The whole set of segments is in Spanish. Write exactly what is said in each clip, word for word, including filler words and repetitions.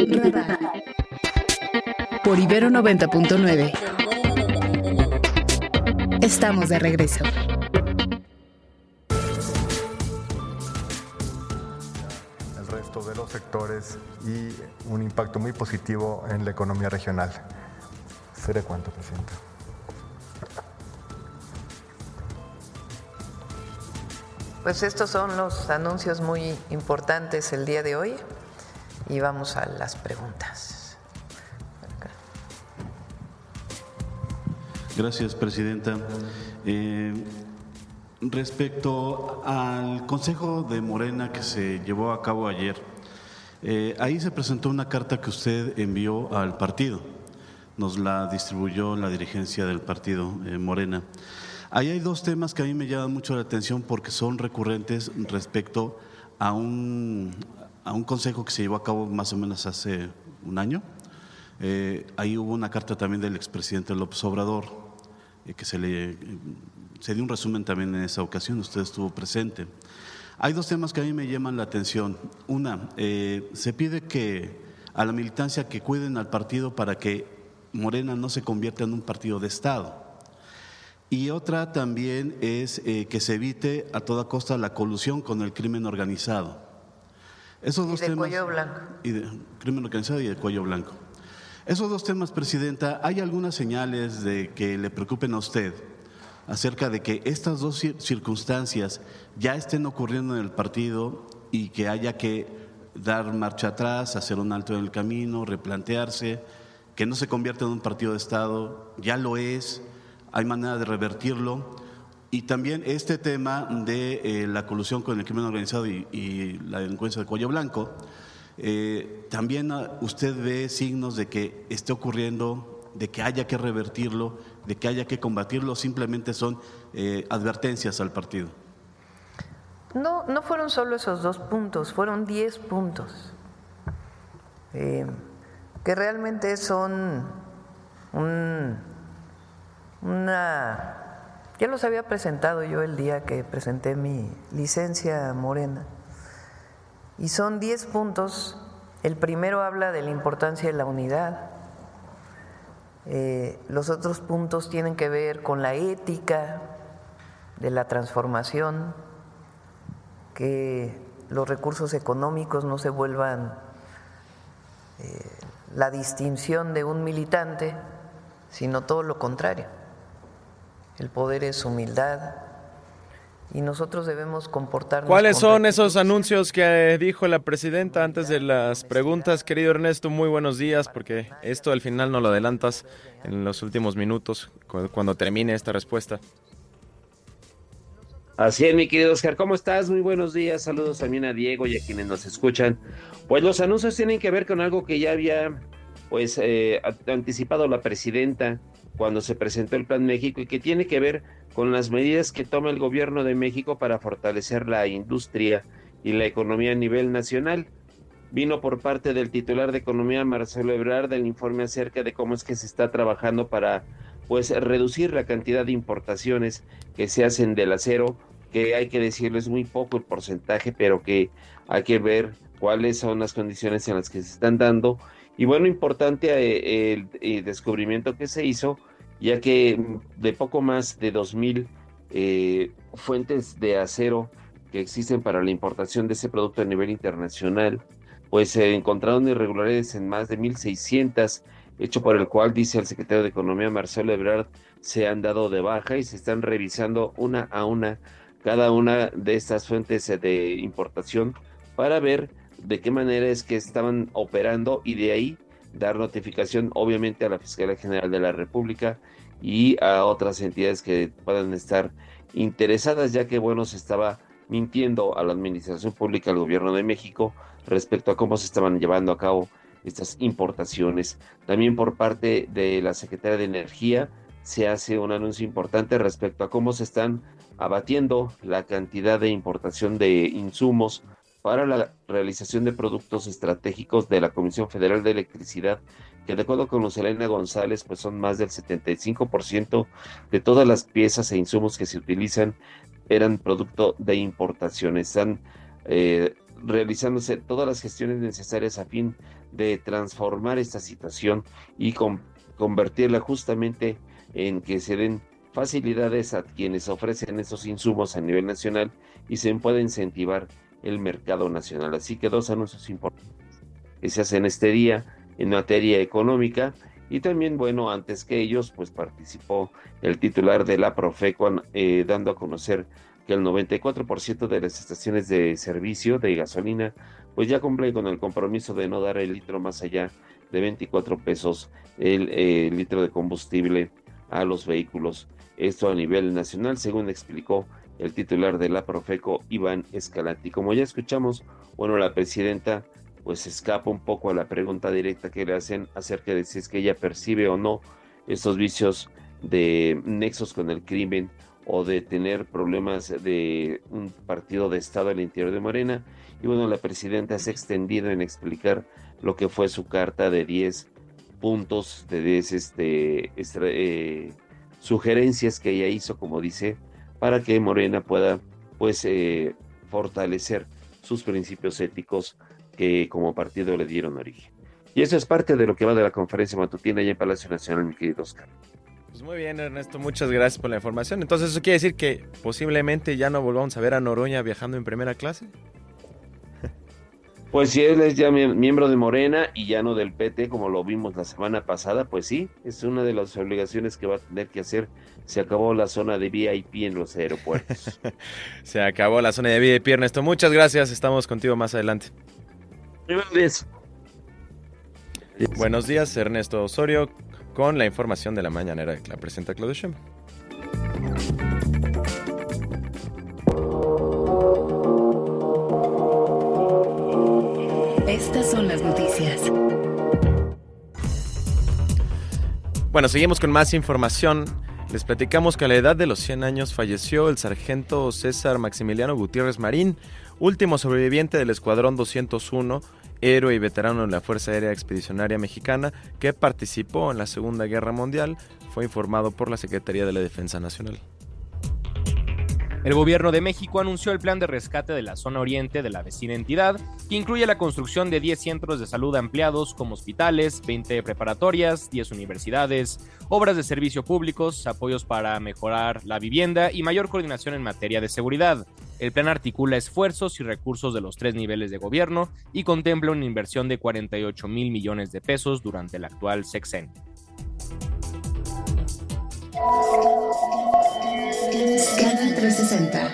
Radar por Ibero noventa punto nueve. Estamos de regreso. El resto de los sectores y un impacto muy positivo en la economía regional. ¿Será cuánto, Presidenta? Pues estos son los anuncios muy importantes el día de hoy y vamos a las preguntas. Gracias, Presidenta. Eh, respecto al Consejo de Morena que se llevó a cabo ayer, eh, ahí se presentó una carta que usted envió al partido. Nos la distribuyó la dirigencia del partido eh, Morena. Ahí hay dos temas que a mí me llaman mucho la atención porque son recurrentes respecto a un, a un consejo que se llevó a cabo más o menos hace un año. Eh, ahí hubo una carta también del expresidente López Obrador, eh, que se le se dio un resumen también en esa ocasión, usted estuvo presente. Hay dos temas que a mí me llaman la atención. Una, eh, se pide que a la militancia que cuiden al partido para que Morena no se convierta en un partido de Estado. Y otra también es eh, que se evite a toda costa la colusión con el crimen organizado. Esos dos y de temas, cuello blanco. Y de crimen organizado y de cuello blanco. Esos dos temas, Presidenta, ¿hay algunas señales de que le preocupen a usted acerca de que estas dos circunstancias ya estén ocurriendo en el partido y que haya que dar marcha atrás, hacer un alto en el camino, replantearse, que no se convierta en un partido de Estado? Ya lo es. Hay manera de revertirlo. Y también este tema de eh, la colusión con el crimen organizado y, y la delincuencia de cuello blanco, eh, también usted ve signos de que esté ocurriendo, de que haya que revertirlo, de que haya que combatirlo, simplemente son eh, advertencias al partido. No, no fueron solo esos dos puntos, fueron diez puntos, eh, que realmente son un... Una, ya los había presentado yo el día que presenté mi licencia Morena, y son diez puntos. El primero habla de la importancia de la unidad, eh, los otros puntos tienen que ver con la ética de la transformación, que los recursos económicos no se vuelvan eh, la distinción de un militante, sino todo lo contrario. El poder es humildad y nosotros debemos comportarnos. ¿Cuáles son esos anuncios que dijo la presidenta antes de las preguntas, querido Ernesto? Muy buenos días, porque esto al final no lo adelantas en los últimos minutos, cuando termine esta respuesta. Así es, mi querido Oscar, ¿cómo estás? Muy buenos días, saludos también a Diego y a quienes nos escuchan. Pues los anuncios tienen que ver con algo que ya había pues eh, anticipado la presidenta cuando se presentó el Plan México y que tiene que ver con las medidas que toma el gobierno de México para fortalecer la industria y la economía a nivel nacional. Vino por parte del titular de Economía, Marcelo Ebrard, el informe acerca de cómo es que se está trabajando para pues reducir la cantidad de importaciones que se hacen del acero, que hay que decirles muy poco el porcentaje, pero que hay que ver cuáles son las condiciones en las que se están dando. Y bueno, importante eh, el, el descubrimiento que se hizo, ya que de poco más de dos mil eh, fuentes de acero que existen para la importación de ese producto a nivel internacional, pues se encontraron irregularidades en más de mil seiscientas, hecho por el cual, dice el secretario de Economía, Marcelo Ebrard, se han dado de baja y se están revisando una a una cada una de estas fuentes de importación para ver de qué manera es que estaban operando y de ahí dar notificación obviamente a la Fiscalía General de la República y a otras entidades que puedan estar interesadas, ya que bueno, se estaba mintiendo a la administración pública, al gobierno de México, respecto a cómo se estaban llevando a cabo estas importaciones. También por parte de la Secretaría de Energía se hace un anuncio importante respecto a cómo se están abatiendo la cantidad de importación de insumos para la realización de productos estratégicos de la Comisión Federal de Electricidad, que de acuerdo con Lucelena González, pues son más del setenta y cinco por ciento de todas las piezas e insumos que se utilizan eran producto de importación. Están eh, realizándose todas las gestiones necesarias a fin de transformar esta situación y con, convertirla justamente en que se den facilidades a quienes ofrecen esos insumos a nivel nacional y se pueda incentivar el mercado nacional. Así que dos anuncios importantes que se hacen este día en materia económica. Y también, bueno, antes que ellos, pues participó el titular de la Profeco eh, dando a conocer que el noventa y cuatro por ciento de las estaciones de servicio de gasolina pues ya cumplen con el compromiso de no dar el litro más allá de veinticuatro pesos el eh, litro de combustible a los vehículos. Esto a nivel nacional, según explicó el titular de la Profeco, Iván Escalante. Como ya escuchamos, bueno, la presidenta pues escapa un poco a la pregunta directa que le hacen acerca de si es que ella percibe o no estos vicios de nexos con el crimen o de tener problemas de un partido de Estado al interior de Morena. Y bueno, la presidenta se ha extendido en explicar lo que fue su carta de diez puntos, de diez este, extra, eh, sugerencias que ella hizo, como dice, para que Morena pueda pues eh, fortalecer sus principios éticos que como partido le dieron origen. Y eso es parte de lo que va de la conferencia matutina allá en Palacio Nacional, mi querido Oscar. Pues muy bien, Ernesto, muchas gracias por la información. Entonces, ¿eso quiere decir que posiblemente ya no volvamos a ver a Noroña viajando en primera clase? Pues si él es ya miembro de Morena y ya no del P T, como lo vimos la semana pasada, pues sí, es una de las obligaciones que va a tener que hacer. Se acabó la zona de V I P en los aeropuertos. Se acabó la zona de V I P, Ernesto. Muchas gracias, estamos contigo más adelante. Buenos días. Buenos días, Ernesto Osorio, con la información de la mañanera que la presenta Claudio Sheinbaum. Estas son las noticias. Bueno, seguimos con más información. Les platicamos que a la edad de los cien años falleció el sargento César Maximiliano Gutiérrez Marín, último sobreviviente del Escuadrón doscientos uno, héroe y veterano de la Fuerza Aérea Expedicionaria Mexicana, que participó en la Segunda Guerra Mundial, fue informado por la Secretaría de la Defensa Nacional. El gobierno de México anunció el plan de rescate de la zona oriente de la vecina entidad, que incluye la construcción de diez centros de salud ampliados como hospitales, veinte preparatorias, diez universidades, obras de servicio públicos, apoyos para mejorar la vivienda y mayor coordinación en materia de seguridad. El plan articula esfuerzos y recursos de los tres niveles de gobierno y contempla una inversión de cuarenta y ocho mil millones de pesos durante el actual sexenio. Scanner trescientos sesenta.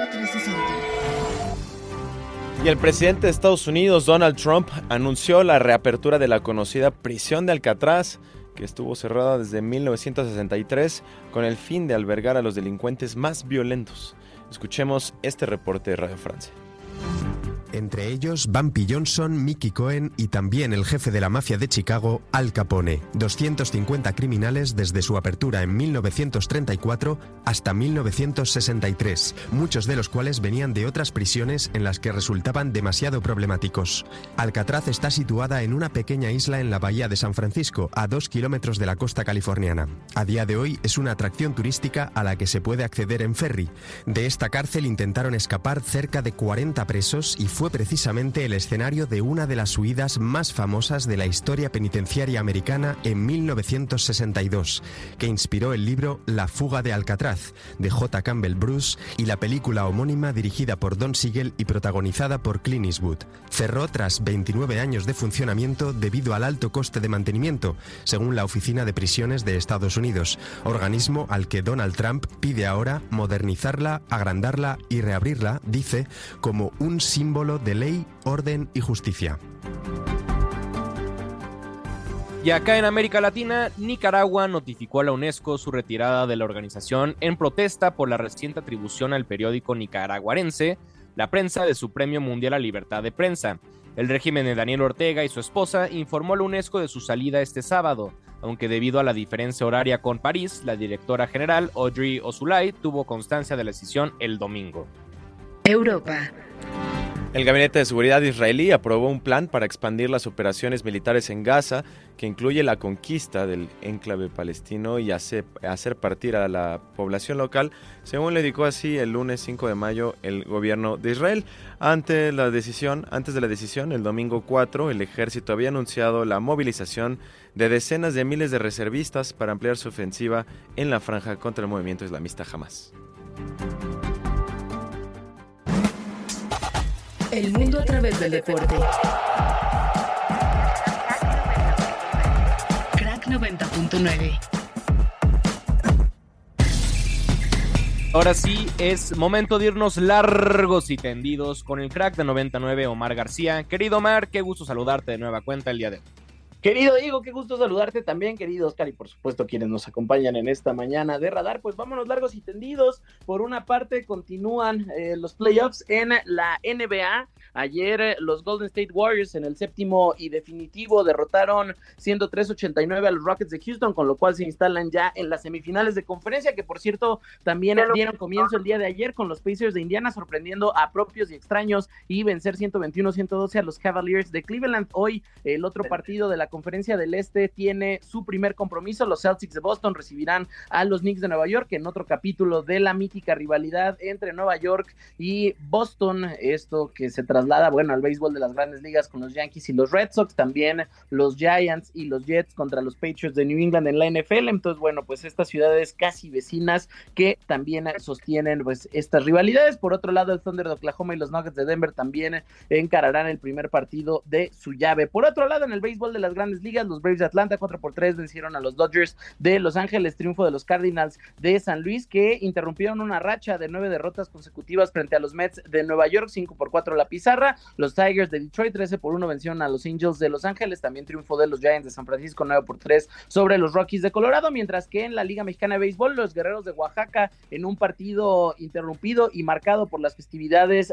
Y el presidente de Estados Unidos, Donald Trump, anunció la reapertura de la conocida prisión de Alcatraz, que estuvo cerrada desde mil novecientos sesenta y tres con el fin de albergar a los delincuentes más violentos. Escuchemos este reporte de Radio Francia. Entre ellos, Bumpy Johnson, Mickey Cohen y también el jefe de la mafia de Chicago, Al Capone. doscientos cincuenta criminales desde su apertura en mil novecientos treinta y cuatro hasta mil novecientos sesenta y tres, muchos de los cuales venían de otras prisiones en las que resultaban demasiado problemáticos. Alcatraz está situada en una pequeña isla en la bahía de San Francisco, a dos kilómetros de la costa californiana. A día de hoy es una atracción turística a la que se puede acceder en ferry. De esta cárcel intentaron escapar cerca de cuarenta presos y fue precisamente el escenario de una de las huidas más famosas de la historia penitenciaria americana en mil novecientos sesenta y dos, que inspiró el libro La fuga de Alcatraz, de J. Campbell Bruce, y la película homónima dirigida por Don Siegel y protagonizada por Clint Eastwood. Cerró tras veintinueve años de funcionamiento debido al alto coste de mantenimiento, según la Oficina de Prisiones de Estados Unidos, organismo al que Donald Trump pide ahora modernizarla, agrandarla y reabrirla, dice, como un símbolo de ley, orden y justicia. Y acá en América Latina, Nicaragua notificó a la UNESCO su retirada de la organización en protesta por la reciente atribución al periódico nicaragüense La Prensa de su Premio Mundial a Libertad de Prensa. El régimen de Daniel Ortega y su esposa informó a la UNESCO de su salida este sábado, aunque debido a la diferencia horaria con París, la directora general Audrey Azoulay tuvo constancia de la decisión el domingo. Europa. El Gabinete de Seguridad israelí aprobó un plan para expandir las operaciones militares en Gaza, que incluye la conquista del enclave palestino y hace, hacer partir a la población local, según le indicó así el lunes cinco de mayo el gobierno de Israel. Ante la decisión, antes de la decisión, el domingo cuatro, el ejército había anunciado la movilización de decenas de miles de reservistas para ampliar su ofensiva en la franja contra el movimiento islamista Hamas. El mundo a través del deporte. Crack noventa punto nueve. Ahora sí, es momento de irnos largos y tendidos con el crack de noventa y nueve, Omar García. Querido Omar, qué gusto saludarte de nueva cuenta el día de hoy. Querido Diego, qué gusto saludarte también, querido Oscar, y por supuesto quienes nos acompañan en esta mañana de Radar. Pues vámonos largos y tendidos. Por una parte continúan eh, los playoffs en la N B A. Ayer eh, los Golden State Warriors en el séptimo y definitivo derrotaron ciento tres a ochenta y nueve a los Rockets de Houston, con lo cual se instalan ya en las semifinales de conferencia, que por cierto también dieron comienzo el día de ayer con los Pacers de Indiana sorprendiendo a propios y extraños y vencer ciento veintiuno a ciento doce a los Cavaliers de Cleveland. Hoy el otro partido de la Conferencia del Este tiene su primer compromiso. Los Celtics de Boston recibirán a los Knicks de Nueva York en otro capítulo de la mítica rivalidad entre Nueva York y Boston, esto que se traslada, bueno, al béisbol de las grandes ligas con los Yankees y los Red Sox, también los Giants y los Jets contra los Patriots de New England en la N F L. Entonces, bueno, pues estas ciudades casi vecinas que también sostienen pues estas rivalidades. Por otro lado, el Thunder de Oklahoma y los Nuggets de Denver también encararán el primer partido de su llave. Por otro lado, en el béisbol de las grandes ligas, los Braves de Atlanta cuatro por tres vencieron a los Dodgers de Los Ángeles, triunfo de los Cardinals de San Luis, que interrumpieron una racha de nueve derrotas consecutivas frente a los Mets de Nueva York, cinco por cuatro la pizarra. Los Tigers de Detroit trece por uno vencieron a los Angels de Los Ángeles, también triunfo de los Giants de San Francisco nueve por tres sobre los Rockies de Colorado, mientras que en la Liga Mexicana de Béisbol, los Guerreros de Oaxaca, en un partido interrumpido y marcado por las festividades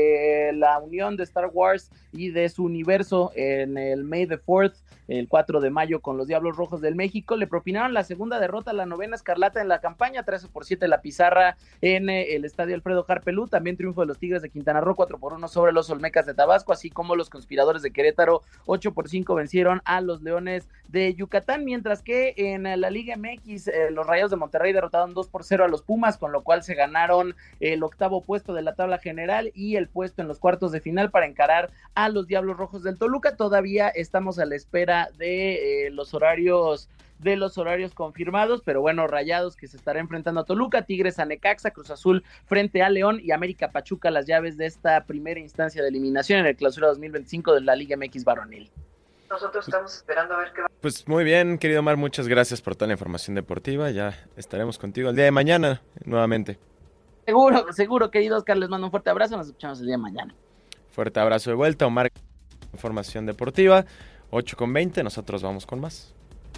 de la unión de Star Wars y de su universo en el May the fourth, el cuatro de mayo, con los Diablos Rojos del México, le propinaron la segunda derrota, la novena escarlata en la campaña, trece por siete la pizarra en el estadio Alfredo Harpelú. También triunfo de los Tigres de Quintana Roo, cuatro por uno sobre los Olmecas de Tabasco, así como los Conspiradores de Querétaro, ocho por cinco vencieron a los Leones de Yucatán, mientras que en la Liga M X, eh, los Rayados de Monterrey derrotaron dos por cero a los Pumas, con lo cual se ganaron el octavo puesto de la tabla general y el puesto en los cuartos de final para encarar a los Diablos Rojos del Toluca. Todavía estamos a la espera de eh, los horarios de los horarios confirmados, pero bueno, Rayados que se estará enfrentando a Toluca, Tigres a Necaxa, Cruz Azul frente a León y América Pachuca las llaves de esta primera instancia de eliminación en el Clausura dos mil veinticinco de la Liga M X varonil. Nosotros estamos esperando a ver qué va. Pues muy bien, querido Omar, muchas gracias por toda la información deportiva. Ya estaremos contigo el día de mañana nuevamente. Seguro, seguro, querido Oscar, les mando un fuerte abrazo, nos escuchamos el día de mañana. Fuerte abrazo de vuelta, Omar, información deportiva, ocho con veinte, nosotros vamos con más.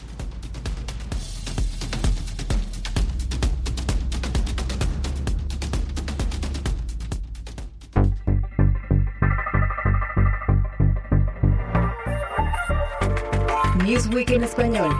Newsweek en español.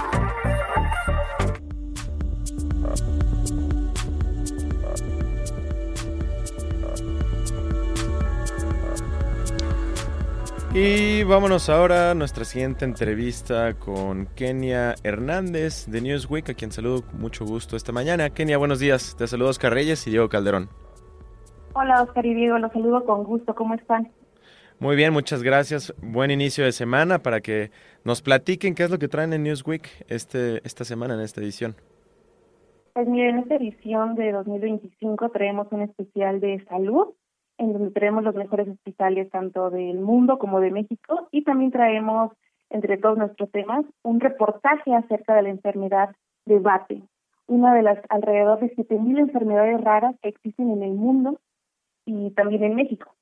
Y vámonos ahora a nuestra siguiente entrevista con Kenia Hernández de Newsweek, a quien saludo con mucho gusto esta mañana. Kenia, buenos días. Te saludo Oscar Reyes y Diego Calderón. Hola Oscar y Diego, los saludo con gusto. ¿Cómo están? Muy bien, muchas gracias. Buen inicio de semana para que nos platiquen qué es lo que traen en Newsweek este, esta semana, en esta edición. Pues miren, en esta edición de dos mil veinticinco traemos un especial de salud, en donde traemos los mejores hospitales tanto del mundo como de México, y también traemos, entre todos nuestros temas, un reportaje acerca de la enfermedad de Batten, una de las alrededor de siete mil enfermedades raras que existen en el mundo y también en México.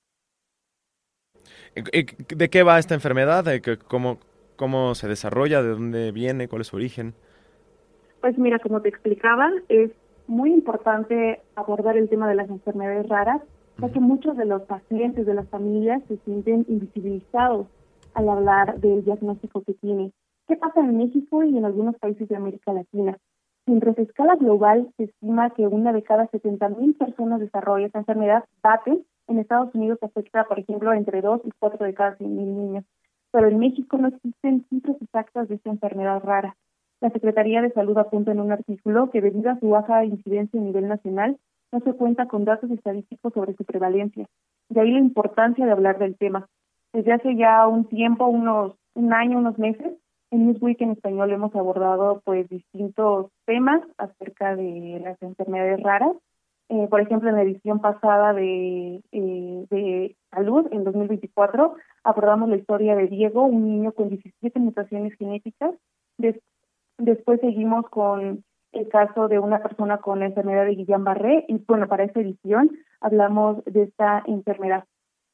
¿De qué va esta enfermedad? ¿Cómo, cómo se desarrolla? ¿De dónde viene? ¿Cuál es su origen? Pues mira, como te explicaba, es muy importante abordar el tema de las enfermedades raras, ya que muchos de los pacientes, de las familias, se sienten invisibilizados al hablar del diagnóstico que tienen. ¿Qué pasa en México y en algunos países de América Latina? Mientras a escala global se estima que una de cada setenta mil personas desarrolla esta enfermedad, Batten, En Estados Unidos afecta, por ejemplo, entre dos y cuatro de cada cien mil niños. Pero en México no existen cifras exactas de esta enfermedad rara. La Secretaría de Salud apunta en un artículo que debido a su baja incidencia a nivel nacional, no se cuenta con datos estadísticos sobre su prevalencia. De ahí la importancia de hablar del tema. Desde hace ya un tiempo, unos un año, unos meses, en Newsweek en español hemos abordado pues distintos temas acerca de las enfermedades raras. Eh, por ejemplo, en la edición pasada de, eh, de Salud, en dos mil veinticuatro, abordamos la historia de Diego, un niño con diecisiete mutaciones genéticas. Des- después seguimos con el caso de una persona con la enfermedad de Guillain-Barré, y bueno, para esta edición hablamos de esta enfermedad.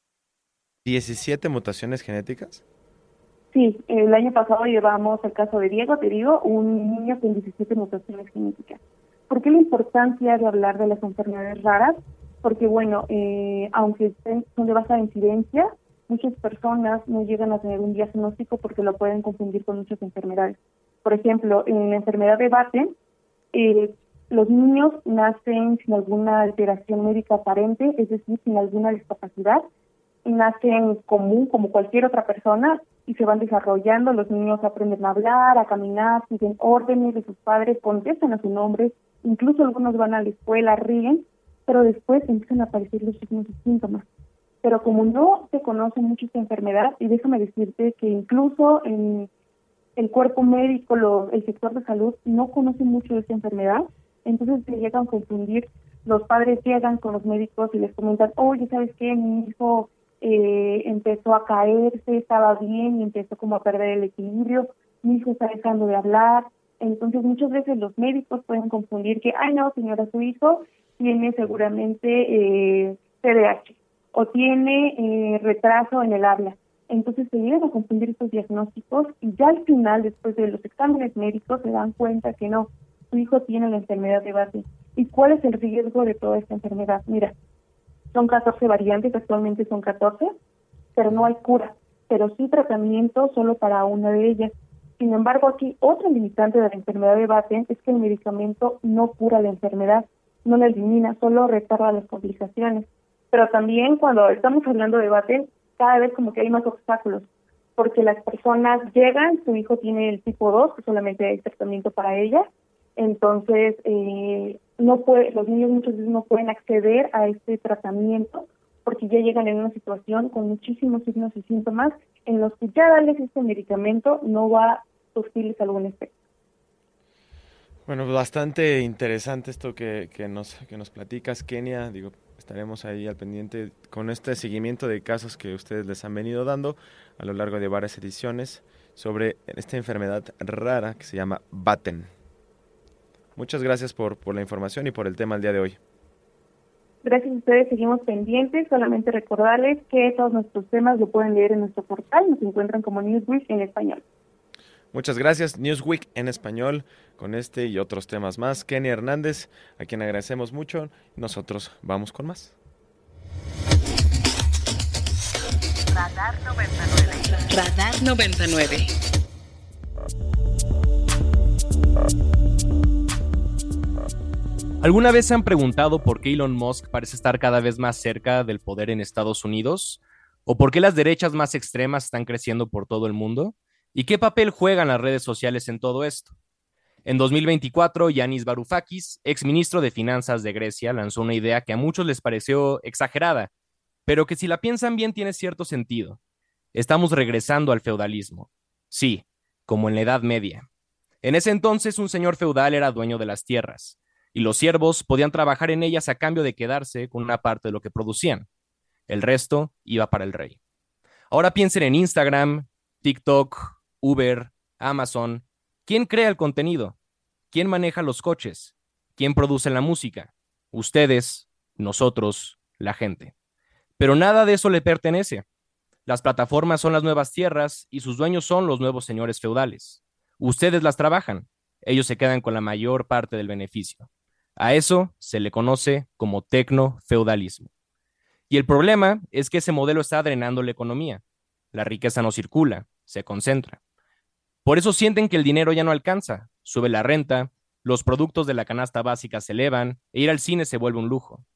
¿diecisiete mutaciones genéticas? Sí, el año pasado llevamos el caso de Diego, te digo, un niño con diecisiete mutaciones genéticas. ¿Por qué la importancia de hablar de las enfermedades raras? Porque, bueno, eh, aunque estén, son de baja incidencia, muchas personas no llegan a tener un diagnóstico porque lo pueden confundir con muchas enfermedades. Por ejemplo, en la enfermedad de Batten, eh, los niños nacen sin alguna alteración médica aparente, es decir, sin alguna discapacidad, nacen común como cualquier otra persona y se van desarrollando. Los niños aprenden a hablar, a caminar, siguen órdenes de sus padres, contestan a su nombre, incluso algunos van a la escuela, ríen, pero después empiezan a aparecer los signos y síntomas. Pero como no se conoce mucho esta enfermedad, y déjame decirte que incluso en el cuerpo médico, lo, el sector de salud, no conoce mucho de esta enfermedad, entonces se llegan a confundir. Los padres llegan con los médicos y les comentan, oye, ¿sabes qué? Mi hijo eh, empezó a caerse, estaba bien y empezó como a perder el equilibrio, mi hijo está dejando de hablar. Entonces muchas veces los médicos pueden confundir que, ay no, señora, su hijo tiene seguramente eh, T D A H o tiene eh, retraso en el habla. Entonces se llegan a confundir estos diagnósticos y ya al final, después de los exámenes médicos, se dan cuenta que no, su hijo tiene la enfermedad de Batten. ¿Y cuál es el riesgo de toda esta enfermedad? Mira, son catorce variantes, actualmente son catorce, pero no hay cura, pero sí tratamiento solo para una de ellas. Sin embargo, aquí otra limitante de la enfermedad de Batten es que el medicamento no cura la enfermedad, no la elimina, solo retarda las complicaciones. Pero también cuando estamos hablando de Batten, cada vez como que hay más obstáculos, porque las personas llegan, su hijo tiene el tipo dos, que solamente hay tratamiento para ella, entonces eh, no puede, los niños muchas veces no pueden acceder a este tratamiento porque ya llegan en una situación con muchísimos signos y síntomas en los que ya darles este medicamento no va a surtirles algún efecto. Bueno, bastante interesante esto que, que nos que nos platicas, Kenia. Digo, estaremos ahí al pendiente con este seguimiento de casos que ustedes les han venido dando a lo largo de varias ediciones sobre esta enfermedad rara que se llama Batten. Muchas gracias por, por la información y por el tema el día de hoy. Gracias a ustedes, seguimos pendientes. Solamente recordarles que todos nuestros temas lo pueden leer en nuestro portal, nos encuentran como Newsweek en español. Muchas gracias, Newsweek en español, con este y otros temas más. Kenia Hernández, a quien agradecemos mucho. Nosotros vamos con más. Radar noventa y nueve. Radar noventa y nueve. ¿Alguna vez se han preguntado por qué Elon Musk parece estar cada vez más cerca del poder en Estados Unidos? ¿O por qué las derechas más extremas están creciendo por todo el mundo? ¿Y qué papel juegan las redes sociales en todo esto? En dos mil veinticuatro, Yanis Varoufakis, exministro de Finanzas de Grecia, lanzó una idea que a muchos les pareció exagerada, pero que si la piensan bien tiene cierto sentido. Estamos regresando al feudalismo. Sí, como en la Edad Media. En ese entonces, un señor feudal era dueño de las tierras, y los siervos podían trabajar en ellas a cambio de quedarse con una parte de lo que producían. El resto iba para el rey. Ahora piensen en Instagram, TikTok, Uber, Amazon. ¿Quién crea el contenido? ¿Quién maneja los coches? ¿Quién produce la música? Ustedes, nosotros, la gente. Pero nada de eso le pertenece. Las plataformas son las nuevas tierras y sus dueños son los nuevos señores feudales. Ustedes las trabajan. Ellos se quedan con la mayor parte del beneficio. A eso se le conoce como tecnofeudalismo. Y el problema es que ese modelo está drenando la economía. La riqueza no circula, se concentra. Por eso sienten que el dinero ya no alcanza, sube la renta, los productos de la canasta básica se elevan e ir al cine se vuelve un lujo.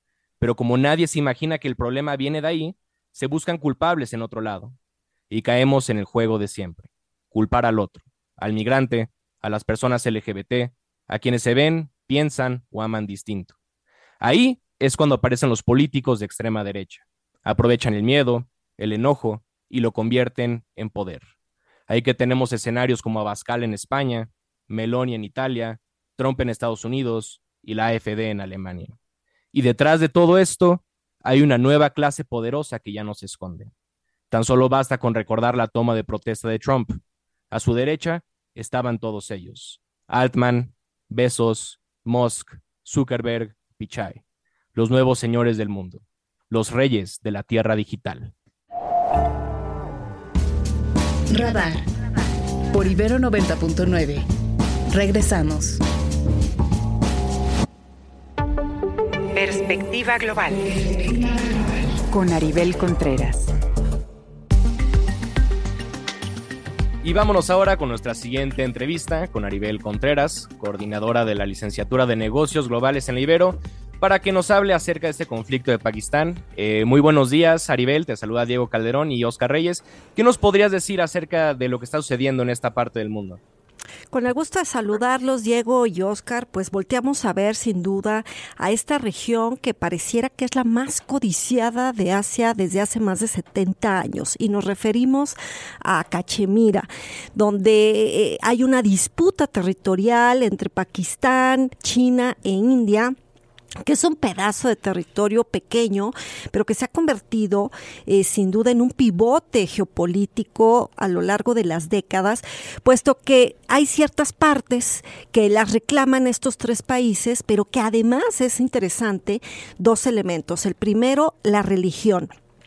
Pero como nadie se imagina que el problema viene de ahí, se buscan culpables en otro lado. Y caemos en el juego de siempre. Culpar al otro, al migrante, a las personas L G B T, a quienes se ven, piensan o aman distinto. Ahí es cuando aparecen los políticos de extrema derecha. Aprovechan el miedo, el enojo y lo convierten en poder. Ahí que tenemos escenarios como Abascal en España, Meloni en Italia, Trump en Estados Unidos y la A F D en Alemania. Y detrás de todo esto hay una nueva clase poderosa que ya no se esconde. Tan solo basta con recordar la toma de protesta de Trump. A su derecha estaban todos ellos: Altman, Bezos, Musk, Zuckerberg, Pichai, los nuevos señores del mundo, los reyes de la tierra digital. Radar por Ibero noventa punto nueve. Regresamos. Perspectiva global con Aribel Contreras. Y vámonos ahora con nuestra siguiente entrevista con Aribel Contreras, coordinadora de la Licenciatura de Negocios Globales en la Ibero, para que nos hable acerca de este conflicto de Pakistán. Eh, muy buenos días, Aribel, te saluda Diego Calderón y Oscar Reyes. ¿Qué nos podrías decir acerca de lo que está sucediendo en esta parte del mundo? Con el gusto de saludarlos, Diego y Oscar, pues volteamos a ver sin duda a esta región que pareciera que es la más codiciada de Asia desde hace más de setenta años, y nos referimos a Cachemira, donde hay una disputa territorial entre Pakistán, China e India, que es un pedazo de territorio pequeño, pero que se ha convertido eh, sin duda en un pivote geopolítico a lo largo de las décadas, puesto que hay ciertas partes que las reclaman estos tres países, pero que además es interesante dos elementos. El primero, la religión.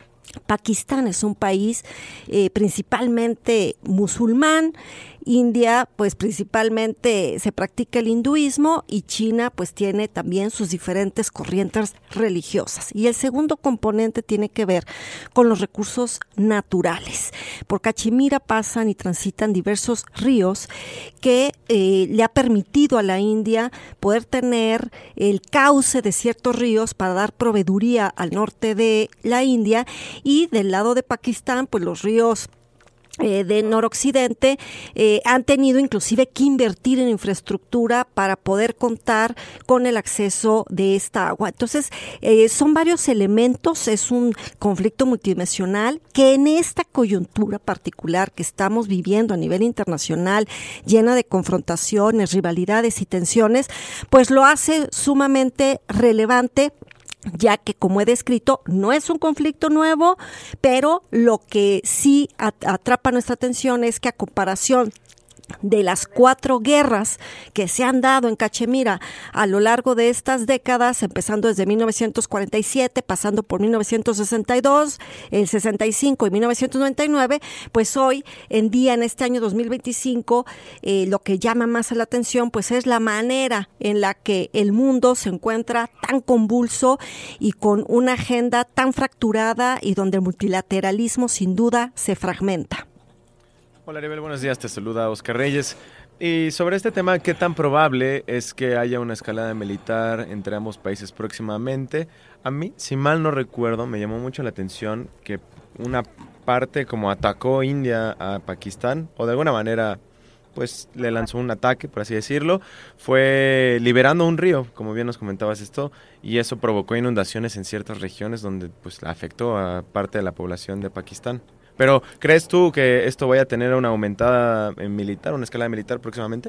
Pakistán es un país eh, principalmente musulmán. India, pues principalmente se practica el hinduismo, y China pues tiene también sus diferentes corrientes religiosas. Y el segundo componente tiene que ver con los recursos naturales. Por Cachemira pasan y transitan diversos ríos que eh, le ha permitido a la India poder tener el cauce de ciertos ríos para dar proveeduría al norte de la India, y del lado de Pakistán pues los ríos Eh, de noroccidente eh, han tenido inclusive que invertir en infraestructura para poder contar con el acceso de esta agua. Entonces, eh, son varios elementos, es un conflicto multidimensional que en esta coyuntura particular que estamos viviendo a nivel internacional, llena de confrontaciones, rivalidades y tensiones, pues lo hace sumamente relevante, ya que, como he descrito, no es un conflicto nuevo, pero lo que sí atrapa nuestra atención es que, a comparación de las cuatro guerras que se han dado en Cachemira a lo largo de estas décadas, empezando desde mil novecientos cuarenta y siete, pasando por mil novecientos sesenta y dos, el sesenta y cinco y mil novecientos noventa y nueve, pues hoy en día, en este año dos mil veinticinco, eh, lo que llama más la atención pues es la manera en la que el mundo se encuentra tan convulso y con una agenda tan fracturada, y donde el multilateralismo sin duda se fragmenta. Hola, Aribel, buenos días, te saluda Oscar Reyes. Y sobre este tema, ¿qué tan probable es que haya una escalada militar entre ambos países próximamente? A mí, si mal no recuerdo, me llamó mucho la atención que una parte como atacó India a Pakistán, o de alguna manera pues le lanzó un ataque, por así decirlo, fue liberando un río, como bien nos comentabas esto, y eso provocó inundaciones en ciertas regiones donde pues afectó a parte de la población de Pakistán. Pero, ¿crees tú que esto vaya a tener una aumentada militar, una escalada militar próximamente?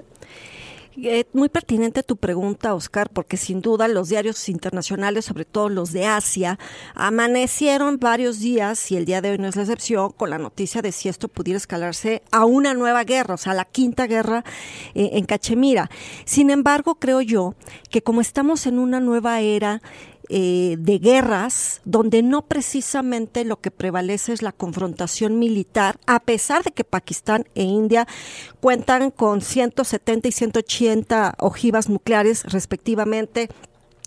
Eh, muy pertinente tu pregunta, Oscar, porque sin duda los diarios internacionales, sobre todo los de Asia, amanecieron varios días, y el día de hoy no es la excepción, con la noticia de si esto pudiera escalarse a una nueva guerra, o sea, la quinta guerra eh, en Cachemira. Sin embargo, creo yo que como estamos en una nueva era Eh, de guerras, donde no precisamente lo que prevalece es la confrontación militar, a pesar de que Pakistán e India cuentan con ciento setenta y ciento ochenta ojivas nucleares respectivamente,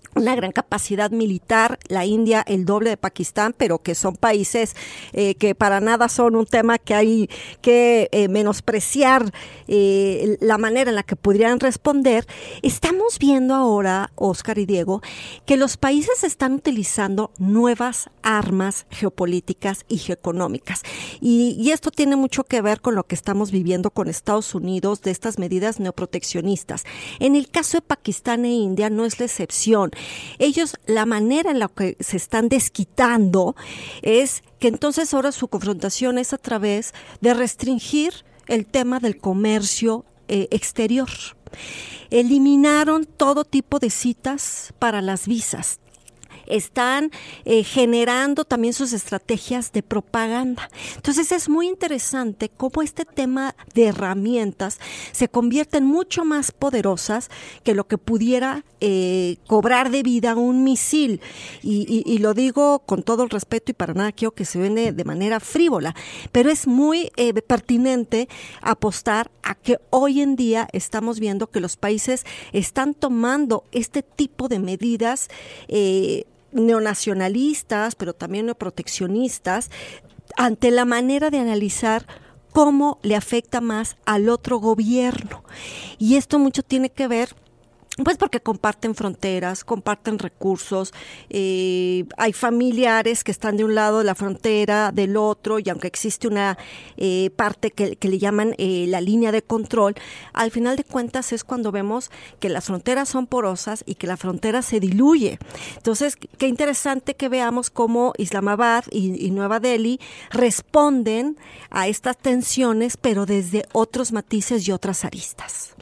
una gran capacidad militar, la India el doble de Pakistán, pero que son países eh, que para nada son un tema que hay que eh, menospreciar eh, la manera en la que podrían responder. Estamos viendo ahora, Oscar y Diego, que los países están utilizando nuevas armas geopolíticas y geoeconómicas. Y, y esto tiene mucho que ver con lo que estamos viviendo con Estados Unidos de estas medidas neoproteccionistas. En el caso de Pakistán e India no es la excepción. Ellos, la manera en la que se están desquitando es que entonces ahora su confrontación es a través de restringir el tema del comercio eh, exterior. Eliminaron todo tipo de citas para las visas. Están eh, generando también sus estrategias de propaganda. Entonces es muy interesante cómo este tema de herramientas se convierten mucho más poderosas que lo que pudiera eh, cobrar de vida un misil. Y, y, y lo digo con todo el respeto y para nada quiero que se vende de manera frívola, pero es muy eh, pertinente apostar a que hoy en día estamos viendo que los países están tomando este tipo de medidas eh, neonacionalistas, pero también neoproteccionistas, ante la manera de analizar cómo le afecta más al otro gobierno. Y esto mucho tiene que ver pues porque comparten fronteras, comparten recursos, eh, hay familiares que están de un lado de la frontera, del otro, y aunque existe una eh, parte que, que le llaman eh, la línea de control, al final de cuentas es cuando vemos que las fronteras son porosas y que la frontera se diluye. Entonces, qué interesante que veamos cómo Islamabad y, y Nueva Delhi responden a estas tensiones, pero desde otros matices y otras aristas.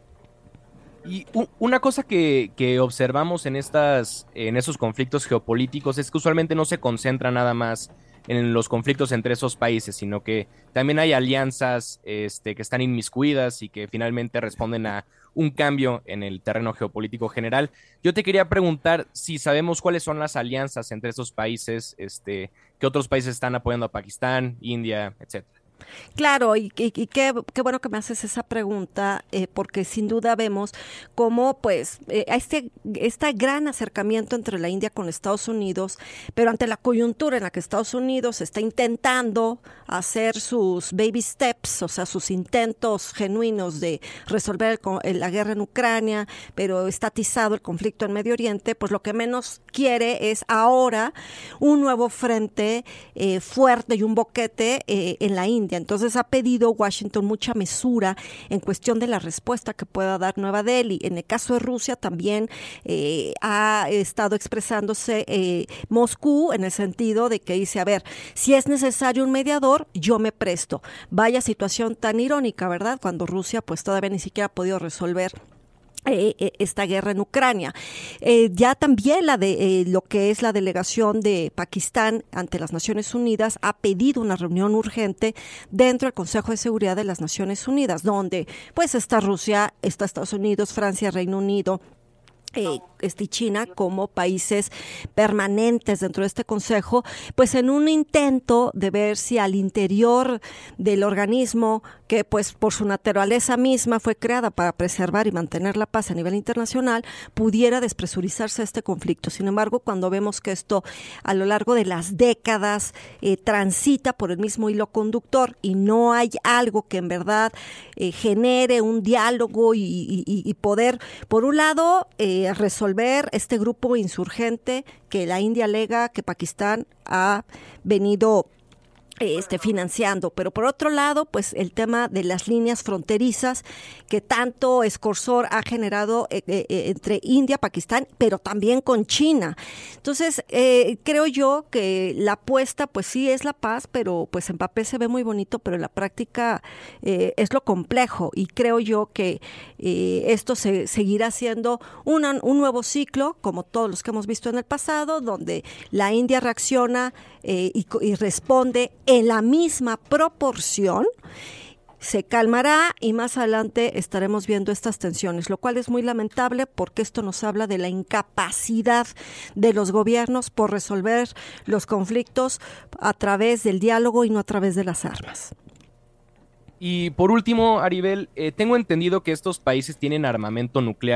Y una cosa que, que observamos en estas en esos conflictos geopolíticos es que usualmente no se concentra nada más en los conflictos entre esos países, sino que también hay alianzas este, que están inmiscuidas y que finalmente responden a un cambio en el terreno geopolítico general. Yo te quería preguntar si sabemos cuáles son las alianzas entre esos países, este, que otros países están apoyando a Pakistán, India, etcétera. Claro, y, y, y qué, qué bueno que me haces esa pregunta, eh, porque sin duda vemos cómo pues eh, este, este gran acercamiento entre la India con Estados Unidos, pero ante la coyuntura en la que Estados Unidos está intentando hacer sus baby steps, o sea, sus intentos genuinos de resolver el, la guerra en Ucrania, pero estatizado el conflicto en Medio Oriente, pues lo que menos quiere es ahora un nuevo frente eh, fuerte y un boquete eh, en la India. Entonces ha pedido Washington mucha mesura en cuestión de la respuesta que pueda dar Nueva Delhi. En el caso de Rusia también eh, ha estado expresándose eh, Moscú en el sentido de que dice, a ver, si es necesario un mediador, yo me presto. Vaya situación tan irónica, ¿verdad? Cuando Rusia pues todavía ni siquiera ha podido resolver Eh, esta guerra en Ucrania. Eh, ya también la de eh, lo que es la delegación de Pakistán ante las Naciones Unidas ha pedido una reunión urgente dentro del Consejo de Seguridad de las Naciones Unidas, donde pues está Rusia, está Estados Unidos, Francia, Reino Unido, Eh, este, China como países permanentes dentro de este consejo, pues en un intento de ver si al interior del organismo, que pues por su naturaleza misma fue creada para preservar y mantener la paz a nivel internacional, pudiera despresurizarse este conflicto. Sin embargo, cuando vemos que esto a lo largo de las décadas eh, transita por el mismo hilo conductor y no hay algo que en verdad eh, genere un diálogo y, y, y poder, por un lado, eh, resolver este grupo insurgente que la India alega que Pakistán ha venido Este, financiando, pero por otro lado, pues el tema de las líneas fronterizas que tanto escorsor ha generado eh, eh, entre India, Pakistán, pero también con China. Entonces, eh, creo yo que la apuesta, pues sí es la paz, pero pues en papel se ve muy bonito, pero en la práctica eh, es lo complejo, y creo yo que eh, esto se seguirá siendo una, un nuevo ciclo, como todos los que hemos visto en el pasado, donde la India reacciona eh, y, y responde en la misma proporción, se calmará y más adelante estaremos viendo estas tensiones, lo cual es muy lamentable porque esto nos habla de la incapacidad de los gobiernos por resolver los conflictos a través del diálogo y no a través de las armas. Y por último, Aribel, eh, tengo entendido que estos países tienen armamento nuclear.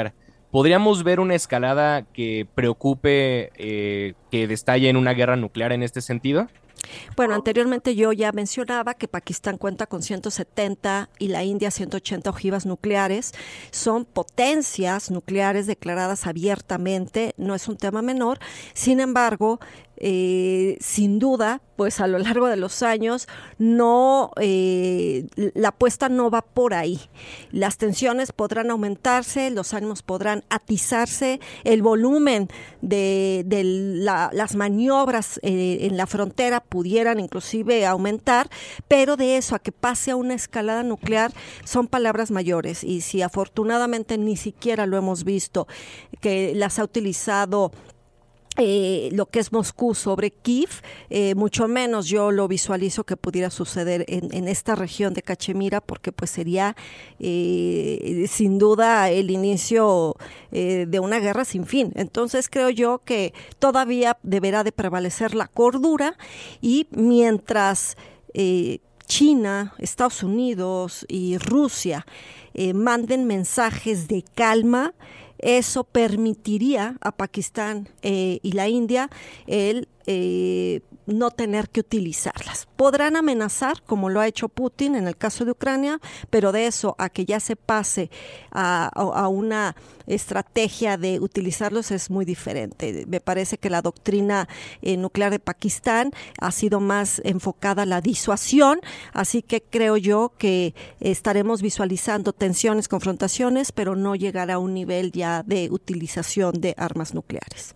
¿podríamos ver una escalada que preocupe, eh, que destalle en una guerra nuclear en este sentido? Bueno, anteriormente yo ya mencionaba que Pakistán cuenta con ciento setenta y la India ciento ochenta ojivas nucleares. Son potencias nucleares declaradas abiertamente, no es un tema menor. Sin embargo, eh, sin duda, pues a lo largo de los años, no, eh, la apuesta no va por ahí. Las tensiones podrán aumentarse, los ánimos podrán atizarse, el volumen de, de la, las maniobras eh, en la frontera pudieran inclusive aumentar, pero de eso a que pase a una escalada nuclear son palabras mayores, y si afortunadamente ni siquiera lo hemos visto, que las ha utilizado Eh, lo que es Moscú sobre Kiev, eh, mucho menos yo lo visualizo que pudiera suceder en, en esta región de Cachemira, porque pues sería eh, sin duda el inicio eh, de una guerra sin fin. Entonces creo yo que todavía deberá de prevalecer la cordura, y mientras eh, China, Estados Unidos y Rusia eh, manden mensajes de calma, eso permitiría a Pakistán eh, y la India el eh, no tener que utilizarlas. Podrán amenazar, como lo ha hecho Putin en el caso de Ucrania, pero de eso a que ya se pase a, a, a una estrategia de utilizarlos es muy diferente. Me parece que la doctrina eh, nuclear de Pakistán ha sido más enfocada a la disuasión, así que creo yo que estaremos visualizando tensiones, confrontaciones, pero no llegar a un nivel ya de utilización de armas nucleares.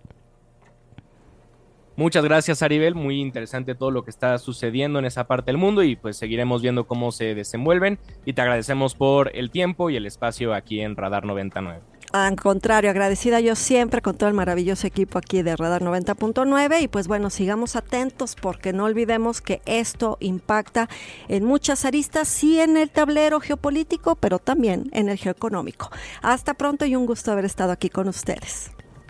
Muchas gracias, Aribel, muy interesante todo lo que está sucediendo en esa parte del mundo, y pues seguiremos viendo cómo se desenvuelven, y te agradecemos por el tiempo y el espacio aquí en Radar noventa y nueve. Al contrario, agradecida yo siempre con todo el maravilloso equipo aquí de Radar noventa punto nueve, y pues bueno, sigamos atentos porque no olvidemos que esto impacta en muchas aristas, sí en el tablero geopolítico, pero también en el geoeconómico. Hasta pronto y un gusto haber estado aquí con ustedes.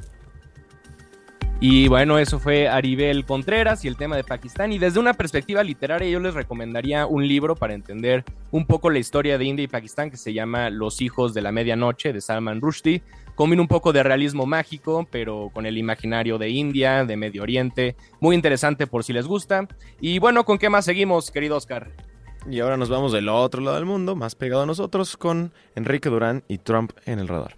Y bueno, eso fue Aribel Contreras y el tema de Pakistán, y desde una perspectiva literaria yo les recomendaría un libro para entender un poco la historia de India y Pakistán que se llama Los hijos de la medianoche, de Salman Rushdie. Combina un poco de realismo mágico, pero con el imaginario de India, de Medio Oriente, muy interesante por si les gusta. Y bueno, ¿con qué más seguimos, querido Oscar? Y ahora nos vamos del otro lado del mundo, más pegado a nosotros, con Enrique Durán y Trump en el radar.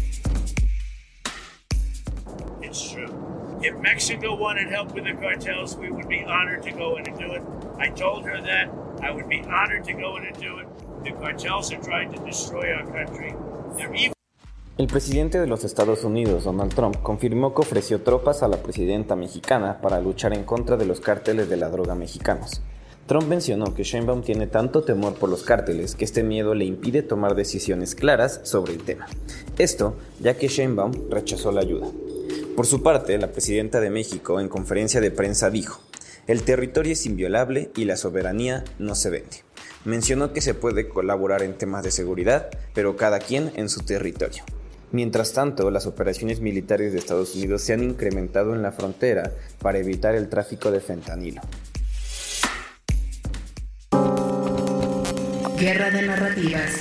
It's true. If Mexico wanted help with the cartels, we would be honored to go in and do it. I told her that. I would be honored to go in and do it. The cartels are trying to destroy our country. They're even... El presidente de los Estados Unidos, Donald Trump, confirmó que ofreció tropas a la presidenta mexicana para luchar en contra de los cárteles de la droga mexicanos. Trump mencionó que Sheinbaum tiene tanto temor por los cárteles que este miedo le impide tomar decisiones claras sobre el tema. Esto, ya que Sheinbaum rechazó la ayuda. Por su parte, la presidenta de México en conferencia de prensa dijo: "El territorio es inviolable y la soberanía no se vende". Mencionó que se puede colaborar en temas de seguridad, pero cada quien en su territorio. Mientras tanto, las operaciones militares de Estados Unidos se han incrementado en la frontera para evitar el tráfico de fentanilo. Guerra de narrativas.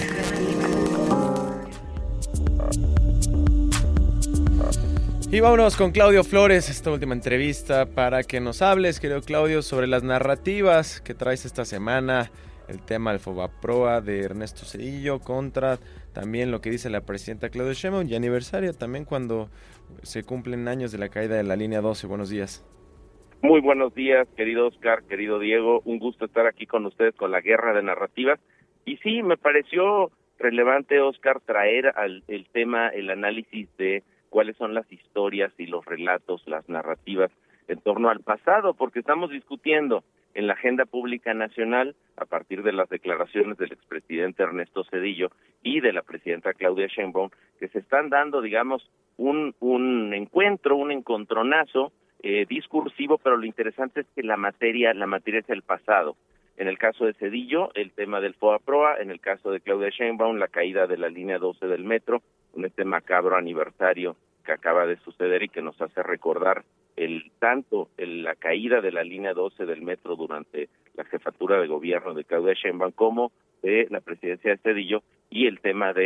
Y vámonos con Claudio Flores, esta última entrevista para que nos hables, querido Claudio, sobre las narrativas que traes esta semana, el tema del Fobaproa de Ernesto Zedillo contra también lo que dice la presidenta Claudia Sheinbaum, y aniversario también cuando se cumplen años de la caída de la línea doce. Buenos días. Muy buenos días, querido Oscar, querido Diego, un gusto estar aquí con ustedes con la Guerra de Narrativas. Y sí, me pareció relevante, Oscar, traer al el tema, el análisis de cuáles son las historias y los relatos, las narrativas en torno al pasado, porque estamos discutiendo en la agenda pública nacional, a partir de las declaraciones del expresidente Ernesto Zedillo y de la presidenta Claudia Sheinbaum, que se están dando, digamos, un, un encuentro, un encontronazo eh, discursivo, pero lo interesante es que la materia, la materia es el pasado. En el caso de Zedillo, el tema del Fobaproa; en el caso de Claudia Sheinbaum, la caída de la línea doce del metro, con este macabro aniversario que acaba de suceder y que nos hace recordar el tanto el, la caída de la línea doce del metro durante la jefatura de gobierno de Claudia Sheinbaum como de la presidencia de Zedillo, y el tema de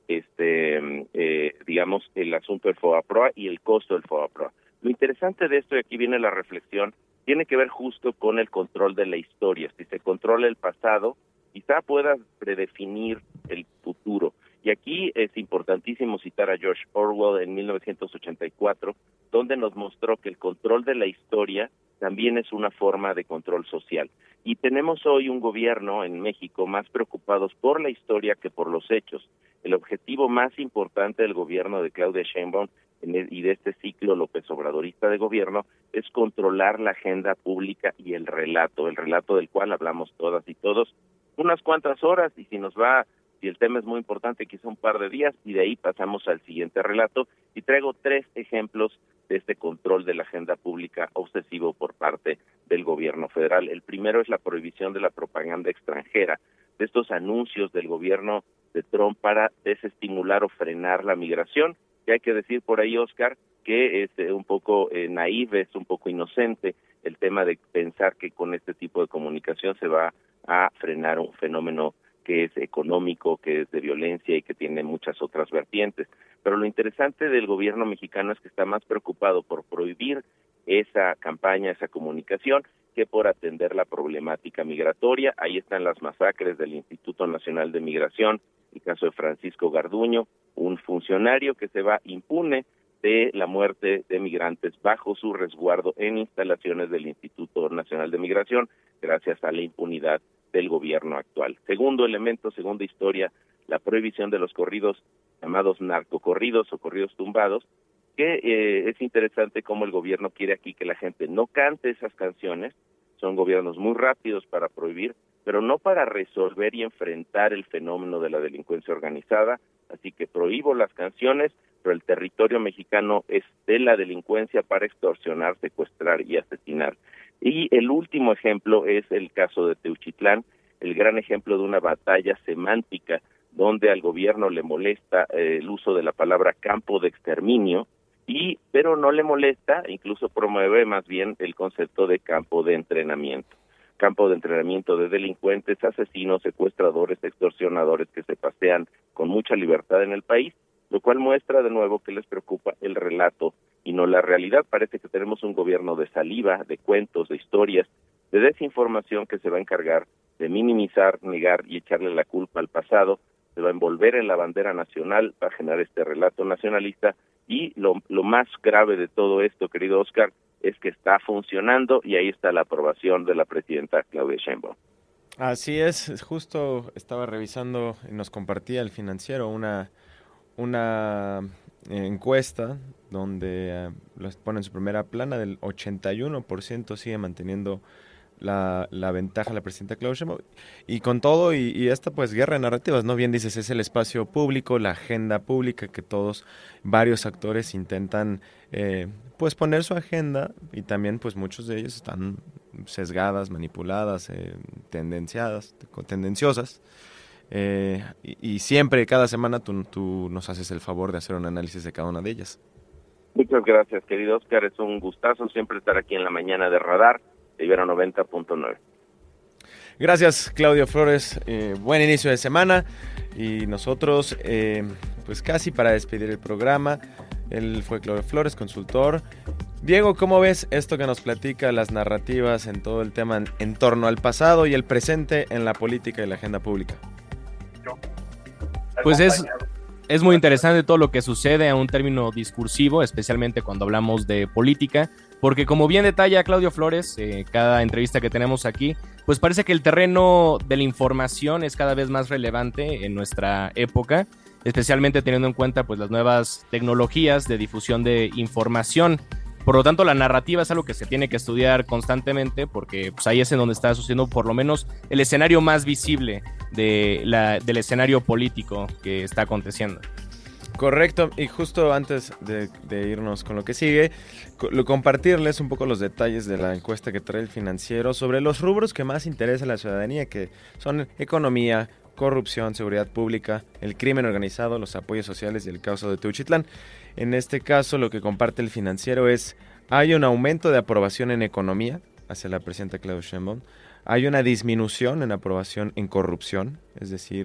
este, eh, digamos, el asunto del FOBAPROA y el costo del FOBAPROA. Lo interesante de esto, y aquí viene la reflexión, tiene que ver justo con el control de la historia. Si se controla el pasado, quizá pueda predefinir el futuro. Y aquí es importantísimo citar a George Orwell en mil novecientos ochenta y cuatro, donde nos mostró que el control de la historia también es una forma de control social. Y tenemos hoy un gobierno en México más preocupados por la historia que por los hechos. El objetivo más importante del gobierno de Claudia Sheinbaum en el, y de este ciclo López Obradorista de gobierno es controlar la agenda pública y el relato, el relato del cual hablamos todas y todos unas cuantas horas, y si nos va, si el tema es muy importante, quizá un par de días, y de ahí pasamos al siguiente relato, y traigo tres ejemplos de este control de la agenda pública obsesivo por parte del gobierno federal. El primero es la prohibición de la propaganda extranjera, de estos anuncios del gobierno de Trump para desestimular o frenar la migración, que hay que decir por ahí, Oscar, que es eh, un poco eh, naive, es un poco inocente el tema de pensar que con este tipo de comunicación se va a frenar un fenómeno que es económico, que es de violencia y que tiene muchas otras vertientes. Pero lo interesante del gobierno mexicano es que está más preocupado por prohibir esa campaña, esa comunicación, que por atender la problemática migratoria. Ahí están las masacres del Instituto Nacional de Migración, el caso de Francisco Garduño, un funcionario que se va impune de la muerte de migrantes bajo su resguardo en instalaciones del Instituto Nacional de Migración, gracias a la impunidad del gobierno actual. Segundo elemento, segunda historia, la prohibición de los corridos llamados narcocorridos o corridos tumbados, que eh, es interesante cómo el gobierno quiere aquí que la gente no cante esas canciones. Son gobiernos muy rápidos para prohibir, pero no para resolver y enfrentar el fenómeno de la delincuencia organizada. Así que prohíbo las canciones, pero el territorio mexicano es de la delincuencia para extorsionar, secuestrar y asesinar. Y el último ejemplo es el caso de Teuchitlán, el gran ejemplo de una batalla semántica donde al gobierno le molesta eh, el uso de la palabra campo de exterminio, y pero no le molesta, incluso promueve más bien el concepto de campo de entrenamiento. Campo de entrenamiento de delincuentes, asesinos, secuestradores, extorsionadores que se pasean con mucha libertad en el país, lo cual muestra de nuevo que les preocupa el relato y no la realidad. Parece que tenemos un gobierno de saliva, de cuentos, de historias, de desinformación que se va a encargar de minimizar, negar y echarle la culpa al pasado, se va a envolver en la bandera nacional para generar este relato nacionalista, y lo, lo más grave de todo esto, querido Oscar, es que está funcionando, y ahí está la aprobación de la presidenta Claudia Sheinbaum. Así es, justo estaba revisando y nos compartía el Financiero una, una encuesta donde uh, los pone en su primera plana del ochenta y uno por ciento sigue manteniendo la, la ventaja la presidenta Claudia Sheinbaum, y con todo y, y esta pues guerra de narrativas, ¿no? Bien dices, es el espacio público, la agenda pública que todos, varios actores intentan eh, pues poner su agenda, y también pues muchos de ellos están sesgadas, manipuladas, eh, tendenciadas, tendenciosas, eh, y, y siempre, cada semana tú, tú nos haces el favor de hacer un análisis de cada una de ellas. Muchas gracias, querido Oscar, es un gustazo siempre estar aquí en la mañana de Radar, de Ibero noventa punto nueve. Gracias, Claudio Flores, eh, buen inicio de semana, y nosotros eh, pues casi para despedir el programa. Él fue Claudio Flores, consultor. Diego, ¿cómo ves esto que nos platica, las narrativas en todo el tema en, en torno al pasado y el presente en la política y la agenda pública? Pues es, es muy interesante todo lo que sucede a un término discursivo, especialmente cuando hablamos de política, porque como bien detalla Claudio Flores, eh, cada entrevista que tenemos aquí, pues parece que el terreno de la información es cada vez más relevante en nuestra época, especialmente teniendo en cuenta pues las nuevas tecnologías de difusión de información. Por lo tanto, la narrativa es algo que se tiene que estudiar constantemente, porque pues, ahí es en donde está sucediendo por lo menos el escenario más visible de la, del escenario político que está aconteciendo. Correcto, y justo antes de, de irnos con lo que sigue, co- compartirles un poco los detalles de la encuesta que trae el Financiero sobre los rubros que más interesa a la ciudadanía, que son economía, corrupción, seguridad pública, el crimen organizado, los apoyos sociales y el caso de Teuchitlán. En este caso, lo que comparte el Financiero es: hay un aumento de aprobación en economía hacia la presidenta Claudia Sheinbaum, hay una disminución en aprobación en corrupción, es decir,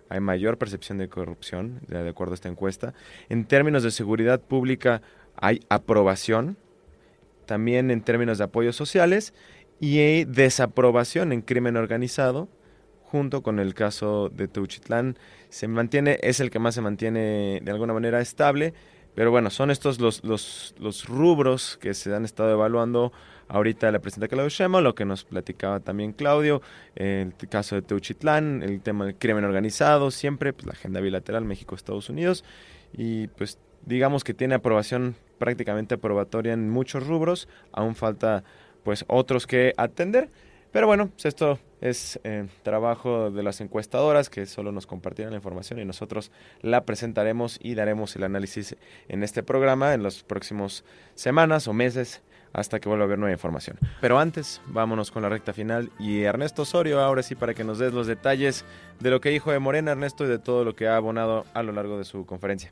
hay mayor percepción de corrupción, de acuerdo a esta encuesta. En términos de seguridad pública hay aprobación, también en términos de apoyos sociales, y hay desaprobación en crimen organizado, junto con el caso de Teuchitlán. Se mantiene, es el que más se mantiene de alguna manera estable, pero bueno, son estos los, los, los rubros que se han estado evaluando ahorita la presidenta Claudia Sheinbaum, lo que nos platicaba también Claudio, el caso de Teuchitlán, el tema del crimen organizado, siempre pues, la agenda bilateral México-Estados Unidos, y pues digamos que tiene aprobación prácticamente aprobatoria en muchos rubros, aún falta pues otros que atender, pero bueno, pues esto es eh, trabajo de las encuestadoras que solo nos compartirán la información y nosotros la presentaremos y daremos el análisis en este programa en las próximas semanas o meses hasta que vuelva a haber nueva información. Pero antes, vámonos con la recta final y Ernesto Osorio, ahora sí para que nos des los detalles de lo que dijo de Morena, Ernesto, y de todo lo que ha abonado a lo largo de su conferencia.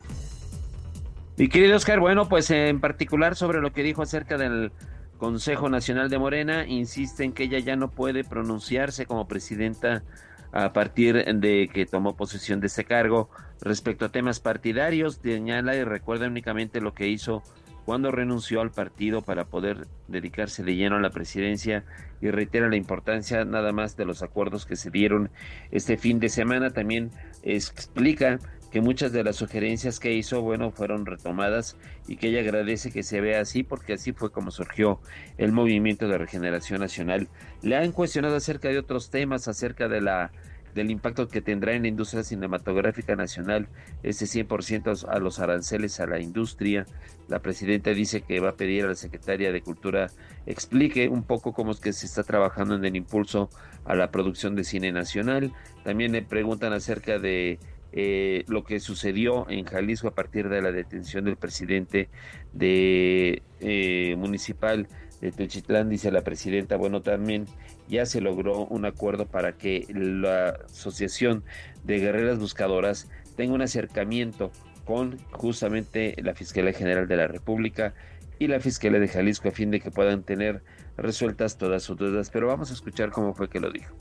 Mi querido Oscar, bueno, pues en particular sobre lo que dijo acerca del Consejo Nacional de Morena, insiste en que ella ya no puede pronunciarse como presidenta a partir de que tomó posesión de ese cargo respecto a temas partidarios, señala y recuerda únicamente lo que hizo cuando renunció al partido para poder dedicarse de lleno a la presidencia y reitera la importancia nada más de los acuerdos que se dieron este fin de semana. También explica que muchas de las sugerencias que hizo, bueno, fueron retomadas y que ella agradece que se vea así porque así fue como surgió el Movimiento de Regeneración Nacional. Le han cuestionado acerca de otros temas, acerca de la del impacto que tendrá en la industria cinematográfica nacional este cien por ciento a los aranceles a la industria. La presidenta dice que va a pedir a la secretaria de Cultura explique un poco cómo es que se está trabajando en el impulso a la producción de cine nacional. También le preguntan acerca de Eh, lo que sucedió en Jalisco a partir de la detención del presidente de eh, municipal de Teuchitlán. Dice la presidenta, bueno, también ya se logró un acuerdo para que la Asociación de Guerreras Buscadoras tenga un acercamiento con justamente la Fiscalía General de la República y la Fiscalía de Jalisco a fin de que puedan tener resueltas todas sus dudas. Pero vamos a escuchar cómo fue que lo dijo.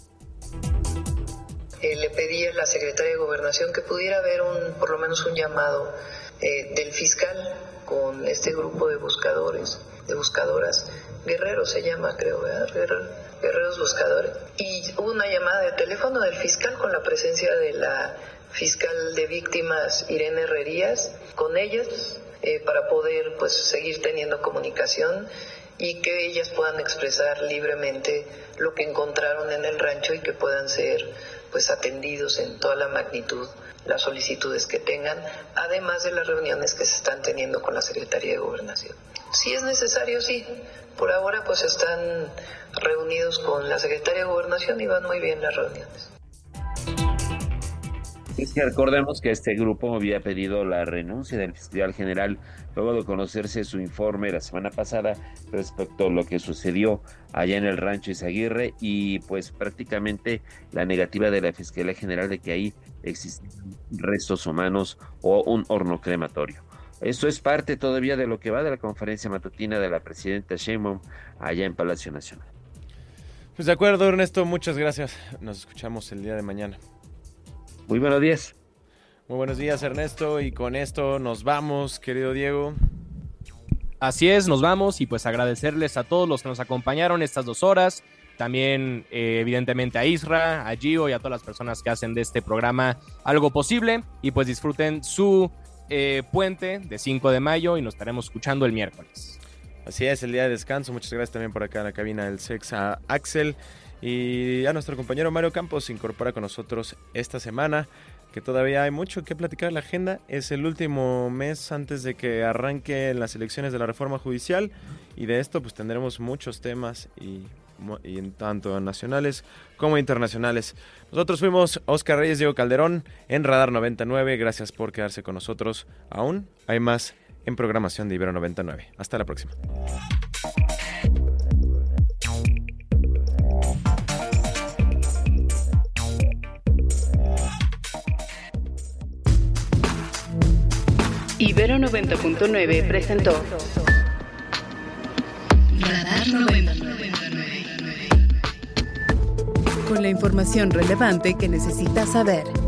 Eh, le pedí a la Secretaría de Gobernación que pudiera haber un, por lo menos un llamado eh, del fiscal con este grupo de buscadores, de buscadoras, guerreros se llama creo, ¿verdad? Guerreros, guerreros buscadores. Y hubo una llamada de teléfono del fiscal con la presencia de la fiscal de víctimas Irene Herrerías, con ellas eh, para poder pues seguir teniendo comunicación y que ellas puedan expresar libremente lo que encontraron en el rancho y que puedan ser pues atendidos en toda la magnitud las solicitudes que tengan, además de las reuniones que se están teniendo con la Secretaría de Gobernación. Si es necesario, sí. Por ahora pues están reunidos con la Secretaría de Gobernación y van muy bien las reuniones. Es que recordemos que este grupo había pedido la renuncia del fiscal general luego de conocerse su informe la semana pasada respecto a lo que sucedió allá en el rancho Izaguirre y pues prácticamente la negativa de la Fiscalía General de que ahí existen restos humanos o un horno crematorio. Esto es parte todavía de lo que va de la conferencia matutina de la presidenta Sheinbaum allá en Palacio Nacional. Pues de acuerdo, Ernesto, muchas gracias. Nos escuchamos el día de mañana. Muy buenos días. Muy buenos días, Ernesto, y con esto nos vamos, querido Diego. Así es, nos vamos y pues agradecerles a todos los que nos acompañaron estas dos horas, también eh, evidentemente a Isra, a Gio y a todas las personas que hacen de este programa algo posible y pues disfruten su eh, puente de cinco de mayo y nos estaremos escuchando el miércoles. Así es, el día de descanso. Muchas gracias también por acá en la cabina del Sex a Axel. Y a nuestro compañero Mario Campos se incorpora con nosotros esta semana, que todavía hay mucho que platicar en la agenda. Es el último mes antes de que arranquen las elecciones de la reforma judicial y de esto pues tendremos muchos temas y, y en tanto nacionales como internacionales. Nosotros fuimos Oscar Reyes, Diego Calderón en Radar noventa y nueve. Gracias por quedarse con nosotros. Aún hay más en programación de Ibero noventa y nueve. Hasta la próxima. Ibero noventa punto nueve presentó Radar noventa y nueve. Con la información relevante que necesitas saber.